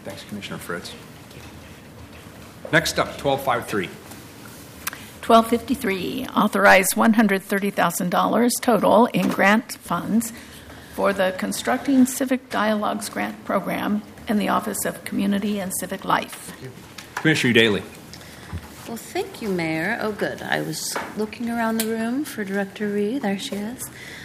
Thanks, Commissioner Fritz. Next up, 1253. 1253, authorize $130,000 total in grant funds for the Constructing Civic Dialogues Grant Program in the Office of Community and Civic Life. Commissioner Daly. Well, thank you, Mayor. Oh, good. I was looking around the room for Director Ree. There she is.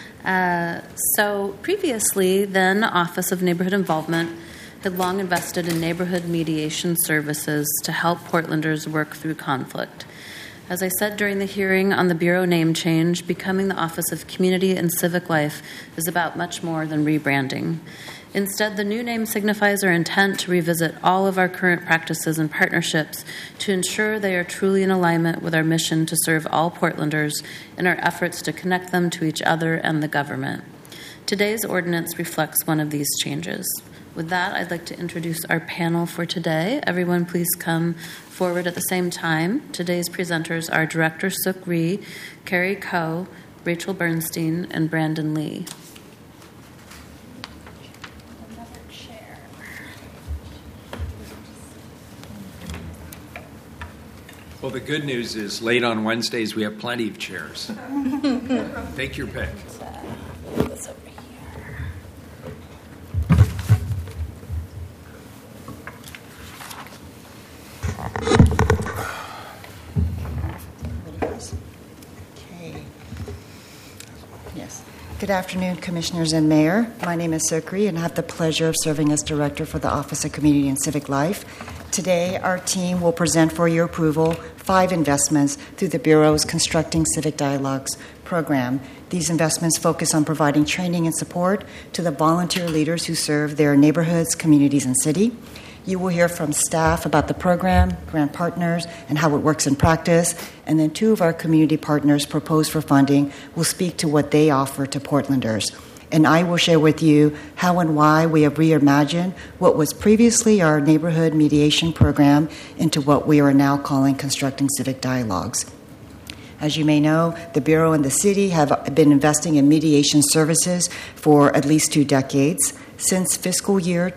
So previously, then, Office of Neighborhood Involvement had long invested in neighborhood mediation services to help Portlanders work through conflict. As I said during the hearing on the Bureau name change, becoming the Office of Community and Civic Life is about much more than rebranding. Instead, the new name signifies our intent to revisit all of our current practices and partnerships to ensure they are truly in alignment with our mission to serve all Portlanders in our efforts to connect them to each other and the government. Today's ordinance reflects one of these changes. With that, I'd like to introduce our panel for today. Everyone please come forward at the same time. Today's presenters are Director Suk Ree, Carrie Coe, Rachel Bernstein, and Brandon Lee. Well, the good news is late on Wednesdays we have plenty of chairs. Take your pick. Good afternoon, Commissioners and Mayor. My name is Suk Ree, and I have the pleasure of serving as Director for the Office of Community and Civic Life. Today, our team will present for your approval 5 investments through the Bureau's Constructing Civic Dialogues program. These investments focus on providing training and support to the volunteer leaders who serve their neighborhoods, communities, and city. You will hear from staff about the program, grant partners, and how it works in practice. And then 2 of our community partners proposed for funding will speak to what they offer to Portlanders. And I will share with you how and why we have reimagined what was previously our neighborhood mediation program into what we are now calling Constructing Civic Dialogues. As you may know, the Bureau and the city have been investing in mediation services for at least 2 decades. Since fiscal year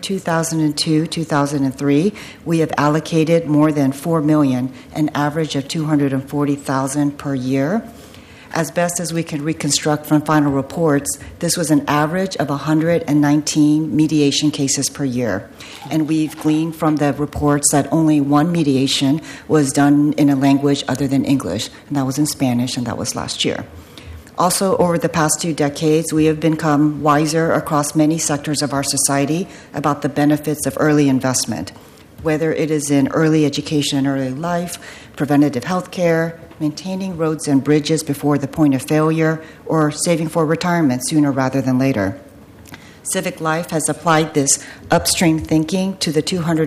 2002-2003, we have allocated more than $4 million, an average of $240,000 per year. As best as we can reconstruct from final reports, this was an average of 119 mediation cases per year. And we've gleaned from the reports that only 1 mediation was done in a language other than English, and that was in Spanish, and that was last year. Also, over the past 2 decades, we have become wiser across many sectors of our society about the benefits of early investment, whether it is in early education and early life, preventative health care, maintaining roads and bridges before the point of failure, or saving for retirement sooner rather than later. Civic Life has applied this upstream thinking to the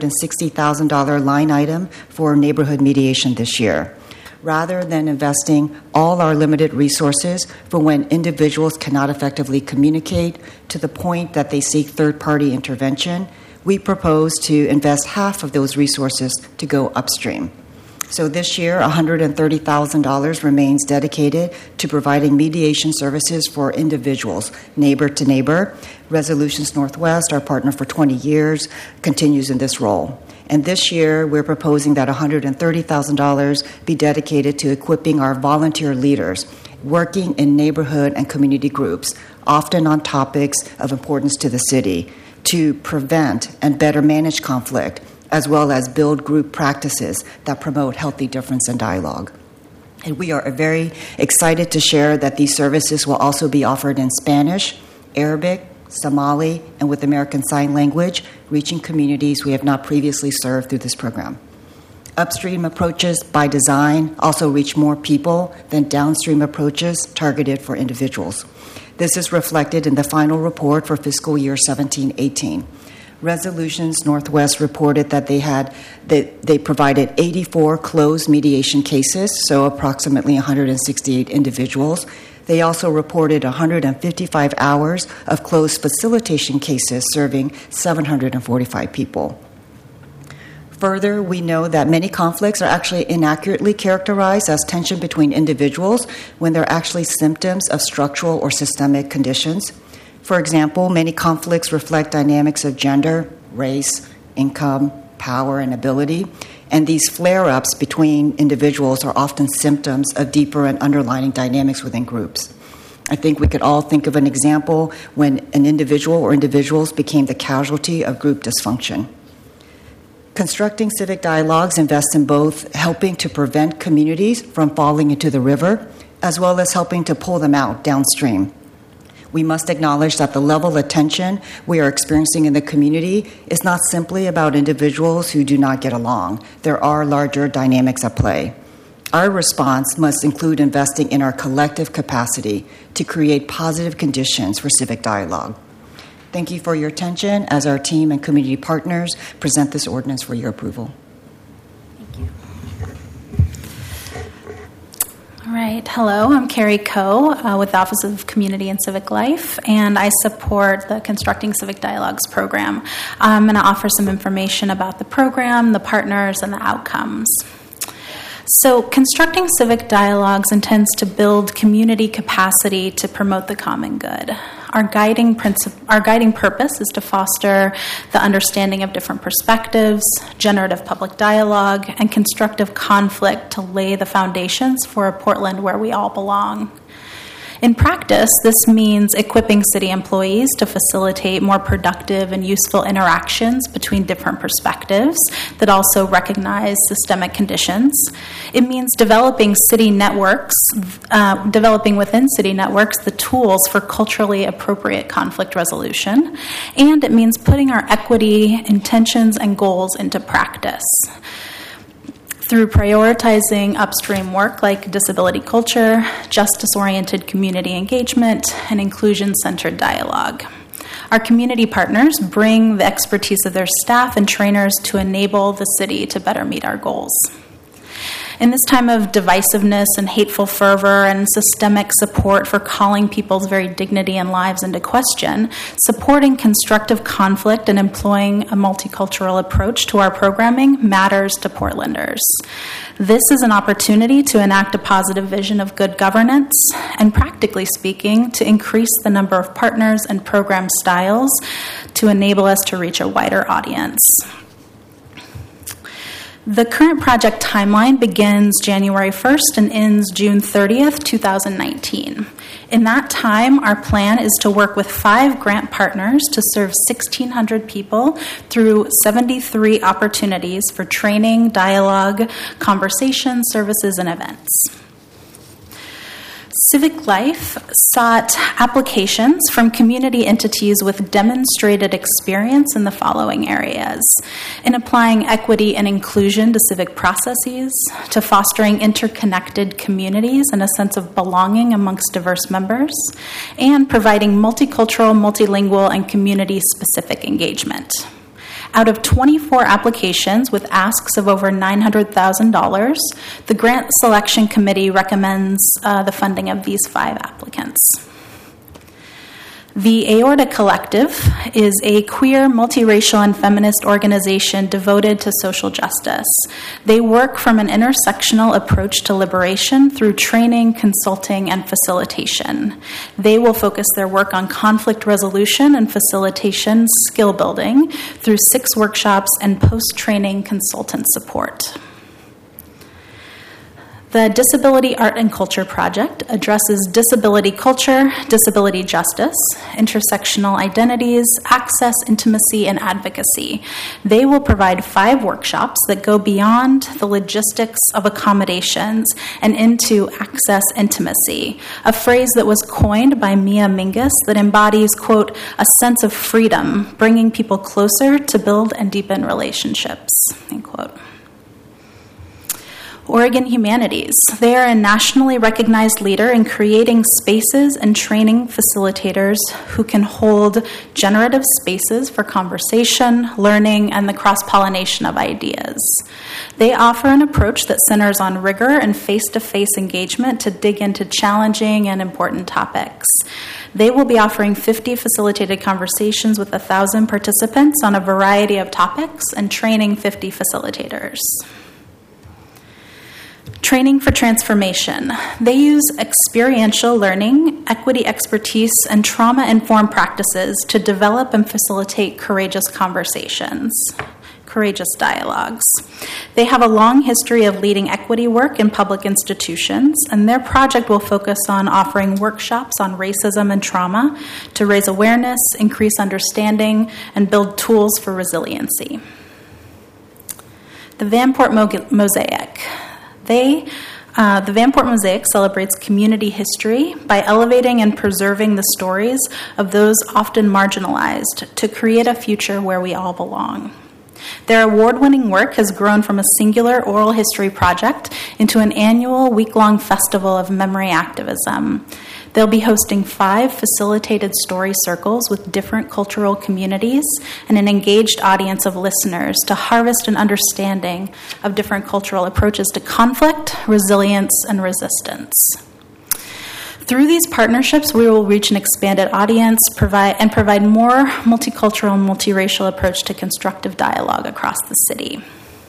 $260,000 line item for neighborhood mediation this year. Rather than investing all our limited resources for when individuals cannot effectively communicate to the point that they seek third-party intervention, we propose to invest half of those resources to go upstream. So this year, $130,000 remains dedicated to providing mediation services for individuals, neighbor to neighbor. Resolutions Northwest, our partner for 20 years, continues in this role. And this year, we're proposing that $130,000 be dedicated to equipping our volunteer leaders working in neighborhood and community groups, often on topics of importance to the city, to prevent and better manage conflict, as well as build group practices that promote healthy difference and dialogue. And we are very excited to share that these services will also be offered in Spanish, Arabic, Somali, and with American Sign Language, reaching communities we have not previously served through this program. Upstream approaches by design also reach more people than downstream approaches targeted for individuals. This is reflected in the final report for fiscal year 17-18. Resolutions Northwest reported that they provided 84 closed mediation cases, so approximately 168 individuals. They also reported 155 hours of closed facilitation cases serving 745 people. Further, we know that many conflicts are actually inaccurately characterized as tension between individuals when they're actually symptoms of structural or systemic conditions. For example, many conflicts reflect dynamics of gender, race, income, power, and ability. And these flare-ups between individuals are often symptoms of deeper and underlying dynamics within groups. I think we could all think of an example when an individual or individuals became the casualty of group dysfunction. Constructing civic dialogues invests in both helping to prevent communities from falling into the river, as well as helping to pull them out downstream. We must acknowledge that the level of tension we are experiencing in the community is not simply about individuals who do not get along. There are larger dynamics at play. Our response must include investing in our collective capacity to create positive conditions for civic dialogue. Thank you for your attention as our team and community partners present this ordinance for your approval. Thank you. All right. Hello, I'm Carrie Coe with the Office of Community and Civic Life, and I support the Constructing Civic Dialogues program. I'm going to offer some information about the program, the partners, and the outcomes. So, Constructing Civic Dialogues intends to build community capacity to promote the common good. Our guiding purpose is to foster the understanding of different perspectives, generative public dialogue, and constructive conflict to lay the foundations for a Portland where we all belong. In practice, this means equipping city employees to facilitate more productive and useful interactions between different perspectives that also recognize systemic conditions. It means developing within city networks the tools for culturally appropriate conflict resolution. And it means putting our equity intentions and goals into practice through prioritizing upstream work like disability culture, justice-oriented community engagement, and inclusion-centered dialogue. Our community partners bring the expertise of their staff and trainers to enable the city to better meet our goals. In this time of divisiveness and hateful fervor and systemic support for calling people's very dignity and lives into question, supporting constructive conflict and employing a multicultural approach to our programming matters to Portlanders. This is an opportunity to enact a positive vision of good governance and, practically speaking, to increase the number of partners and program styles to enable us to reach a wider audience. The current project timeline begins January 1st and ends June 30th, 2019. In that time, our plan is to work with 5 grant partners to serve 1,600 people through 73 opportunities for training, dialogue, conversation, services, and events. Civic Life sought applications from community entities with demonstrated experience in the following areas: in applying equity and inclusion to civic processes, to fostering interconnected communities and a sense of belonging amongst diverse members, and providing multicultural, multilingual, and community-specific engagement. Out of 24 applications with asks of over $900,000, the Grant Selection Committee recommends the funding of these 5 applicants. The Aorta Collective is a queer, multiracial, and feminist organization devoted to social justice. They work from an intersectional approach to liberation through training, consulting, and facilitation. They will focus their work on conflict resolution and facilitation skill building through 6 workshops and post-training consultant support. The Disability Art and Culture Project addresses disability culture, disability justice, intersectional identities, access, intimacy, and advocacy. They will provide 5 workshops that go beyond the logistics of accommodations and into access intimacy, a phrase that was coined by Mia Mingus that embodies, quote, a sense of freedom, bringing people closer to build and deepen relationships, end quote. Oregon Humanities. They are a nationally recognized leader in creating spaces and training facilitators who can hold generative spaces for conversation, learning, and the cross-pollination of ideas. They offer an approach that centers on rigor and face-to-face engagement to dig into challenging and important topics. They will be offering 50 facilitated conversations with 1,000 participants on a variety of topics and training 50 facilitators. Training for Transformation. They use experiential learning, equity expertise, and trauma-informed practices to develop and facilitate courageous conversations. Courageous Dialogues. They have a long history of leading equity work in public institutions, and their project will focus on offering workshops on racism and trauma to raise awareness, increase understanding, and build tools for resiliency. The Vanport Mosaic. The Vanport Mosaic celebrates community history by elevating and preserving the stories of those often marginalized to create a future where we all belong. Their award-winning work has grown from a singular oral history project into an annual week-long festival of memory activism. They'll be hosting 5 facilitated story circles with different cultural communities and an engaged audience of listeners to harvest an understanding of different cultural approaches to conflict, resilience, and resistance. Through these partnerships, we will reach an expanded audience, provide more multicultural and multiracial approach to constructive dialogue across the city.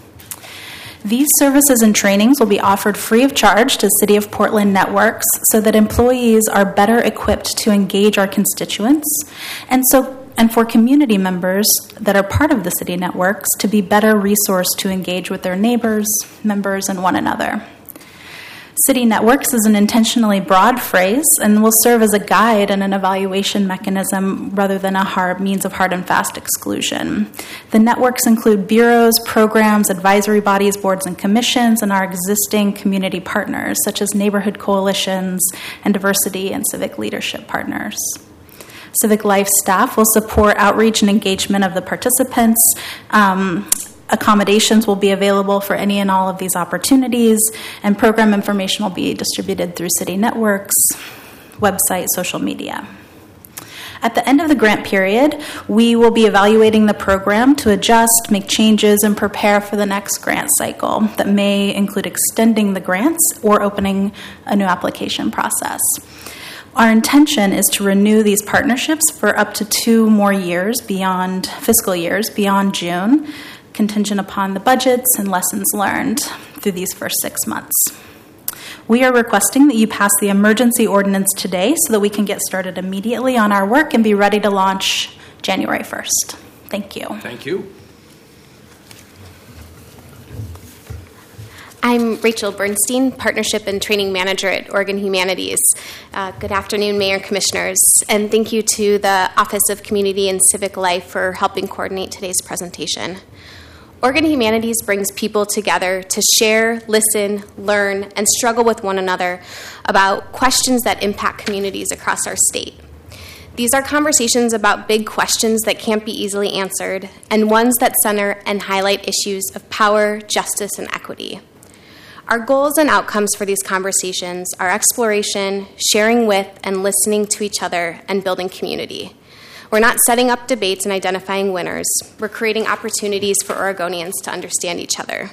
These services and trainings will be offered free of charge to City of Portland networks so that employees are better equipped to engage our constituents, and for community members that are part of the city networks to be better resourced to engage with their neighbors, members, and one another. City networks is an intentionally broad phrase and will serve as a guide and an evaluation mechanism rather than a means of hard and fast exclusion. The networks include bureaus, programs, advisory bodies, boards, and commissions, and our existing community partners, such as neighborhood coalitions and diversity and civic leadership partners. Civic Life staff will support outreach and engagement of the participants. Accommodations will be available for any and all of these opportunities, and program information will be distributed through city networks, website, social media. At the end of the grant period, we will be evaluating the program to adjust, make changes, and prepare for the next grant cycle that may include extending the grants or opening a new application process. Our intention is to renew these partnerships for up to 2 more years fiscal years beyond June, contingent upon the budgets and lessons learned through these first 6 months. We are requesting that you pass the emergency ordinance today so that we can get started immediately on our work and be ready to launch January 1st. Thank you. Thank you. I'm Rachel Bernstein, Partnership and Training Manager at Oregon Humanities. Good afternoon, Mayor and Commissioners, and thank you to the Office of Community and Civic Life for helping coordinate today's presentation. Oregon Humanities brings people together to share, listen, learn, and struggle with one another about questions that impact communities across our state. These are conversations about big questions that can't be easily answered, and ones that center and highlight issues of power, justice, and equity. Our goals and outcomes for these conversations are exploration, sharing with and listening to each other, and building community. We're not setting up debates and identifying winners. We're creating opportunities for Oregonians to understand each other.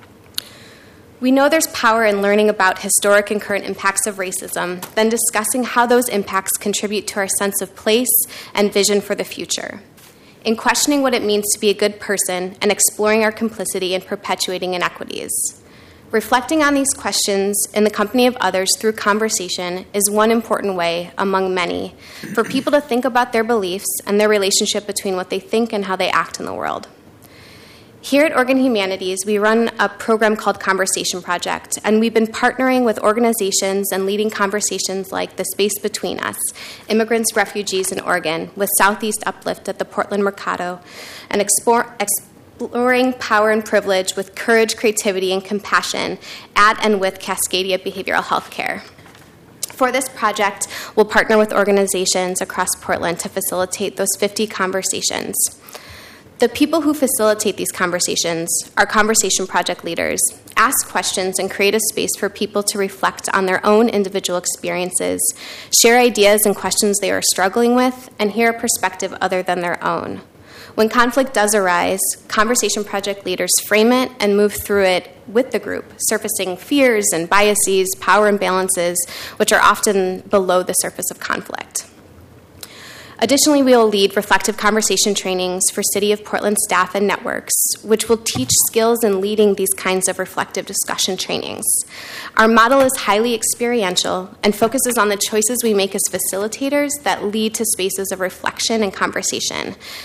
We know there's power in learning about historic and current impacts of racism, then discussing how those impacts contribute to our sense of place and vision for the future. In questioning what it means to be a good person and exploring our complicity in perpetuating inequities. Reflecting on these questions in the company of others through conversation is one important way, among many, for people to think about their beliefs and their relationship between what they think and how they act in the world. Here at Oregon Humanities, we run a program called Conversation Project, and we've been partnering with organizations and leading conversations like The Space Between Us, Immigrants, Refugees in Oregon, with Southeast Uplift at the Portland Mercado, and exploring power and privilege with courage, creativity, and compassion at and with Cascadia Behavioral Health Care. For this project, we'll partner with organizations across Portland to facilitate those 50 conversations. The people who facilitate these conversations are conversation project leaders, ask questions, and create a space for people to reflect on their own individual experiences, share ideas and questions they are struggling with, and hear a perspective other than their own. When conflict does arise, conversation project leaders frame it and move through it with the group, surfacing fears and biases, power imbalances, which are often below the surface of conflict. Additionally, we will lead reflective conversation trainings for City of Portland staff and networks, which will teach skills in leading these kinds of reflective discussion trainings. Our model is highly experiential and focuses on the choices we make as facilitators that lead to spaces of reflection and conversation.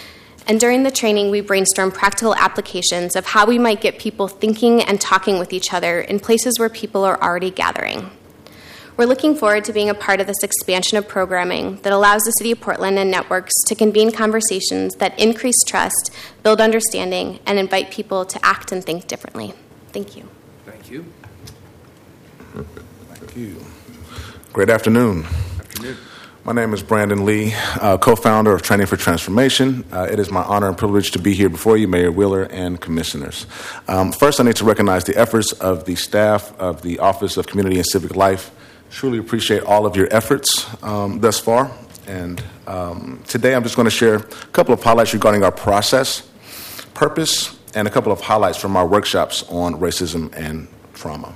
And during the training, we brainstormed practical applications of how we might get people thinking and talking with each other in places where people are already gathering. We're looking forward to being a part of this expansion of programming that allows the City of Portland and networks to convene conversations that increase trust, build understanding, and invite people to act and think differently. Thank you. Thank you. Thank you. Great afternoon. Afternoon. My name is Brandon Lee, co-founder of Training for Transformation. It is my honor and privilege to be here before you, Mayor Wheeler and commissioners. First, I need to recognize the efforts of the staff of the Office of Community and Civic Life. Truly appreciate all of your efforts thus far. And today I'm just going to share a couple of highlights regarding our process, purpose, and a couple of highlights from our workshops on racism and trauma.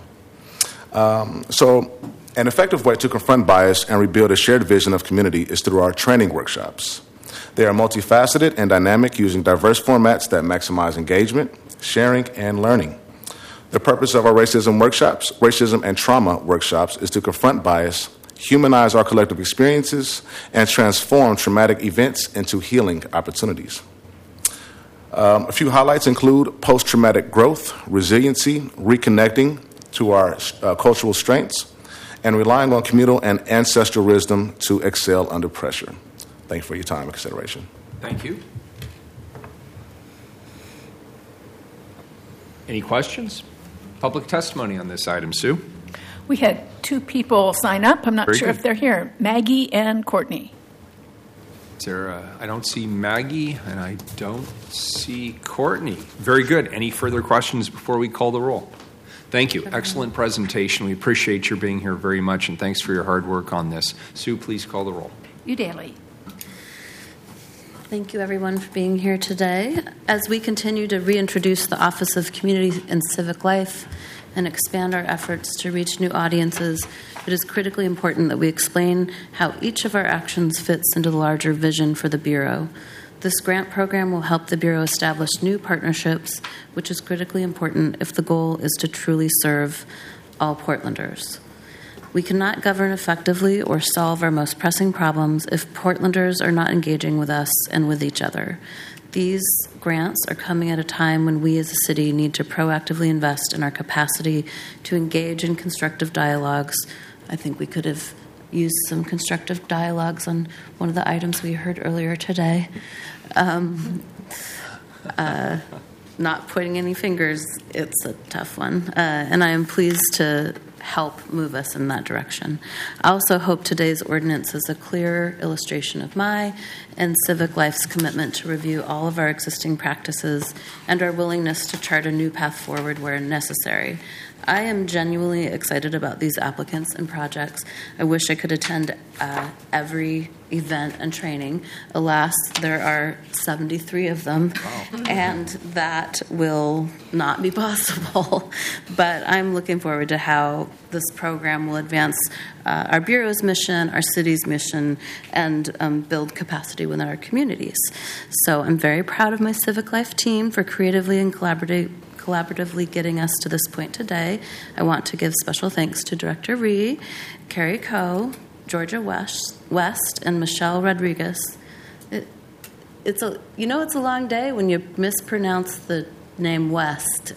An effective way to confront bias and rebuild a shared vision of community is through our training workshops. They are multifaceted and dynamic, using diverse formats that maximize engagement, sharing, and learning. The purpose of our racism and trauma workshops, is to confront bias, humanize our collective experiences, and transform traumatic events into healing opportunities. A few highlights include post-traumatic growth, resiliency, reconnecting to our cultural strengths, and relying on communal and ancestral wisdom to excel under pressure. Thank you for your time and consideration. Thank you. Any questions? Public testimony on this item, Sue? We had 2 people sign up. I'm not Very sure good. if they're here. Maggie and Courtney. Is there I don't see Maggie, and I don't see Courtney. Very good. Any further questions before we call the roll? Thank you. Excellent presentation. We appreciate your being here very much, and thanks for your hard work on this. Sue, please call the roll. Udaly. Thank you, everyone, for being here today. As we continue to reintroduce the Office of Community and Civic Life and expand our efforts to reach new audiences, it is critically important that we explain how each of our actions fits into the larger vision for the Bureau. This grant program will help the Bureau establish new partnerships, which is critically important if the goal is to truly serve all Portlanders. We cannot govern effectively or solve our most pressing problems if Portlanders are not engaging with us and with each other. These grants are coming at a time when we as a city need to proactively invest in our capacity to engage in constructive dialogues. I think we could have used some constructive dialogues on one of the items we heard earlier today. Not pointing any fingers, it's a tough one. And I am pleased to help move us in that direction. I also hope today's ordinance is a clear illustration of my and Civic Life's commitment to review all of our existing practices and our willingness to chart a new path forward where necessary. I am genuinely excited about these applicants and projects. I wish I could attend every event and training. Alas, there are 73 of them, and that will not be possible. But I'm looking forward to how this program will advance our Bureau's mission, our city's mission, and build capacity within our communities. So I'm very proud of my Civic Life team for creatively and collaboratively getting us to this point today. I want to give special thanks to Director Rhee, Carrie Coe, Georgia West, and Michelle Rodriguez. It's a long day when you mispronounce the name West.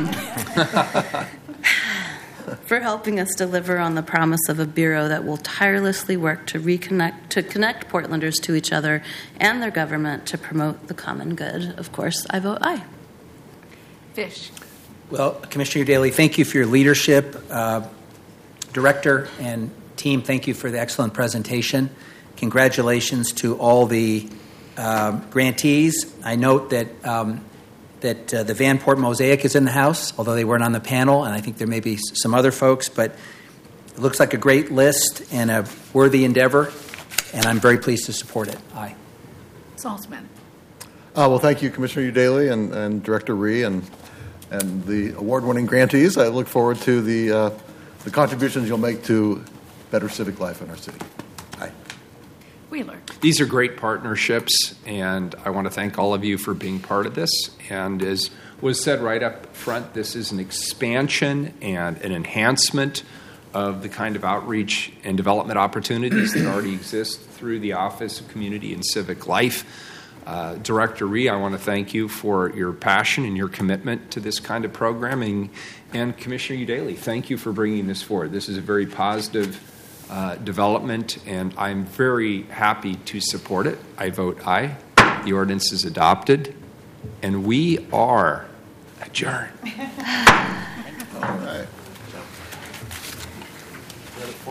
For helping us deliver on the promise of a Bureau that will tirelessly work to connect Portlanders to each other and their government to promote the common good. Of course, I vote aye. Fish. Well, Commissioner Daly, thank you for your leadership. Director and team, thank you for the excellent presentation. Congratulations to all the grantees. I note that the Vanport Mosaic is in the house, although they weren't on the panel, and I think there may be some other folks, but it looks like a great list and a worthy endeavor, and I'm very pleased to support it. Aye. Saltzman. Well, thank you, Commissioner Udaly and Director Rhee and the award-winning grantees. I look forward to the contributions you'll make to better civic life in our city. Aye. Wheeler. These are great partnerships, and I want to thank all of you for being part of this. And as was said right up front, this is an expansion and an enhancement of the kind of outreach and development opportunities that already exist through the Office of Community and Civic Life. Director Ree, I want to thank you for your passion and your commitment to this kind of programming. And Commissioner Daly, thank you for bringing this forward. This is a very positive development, and I'm very happy to support it. I vote aye. The ordinance is adopted, and we are adjourned. All right.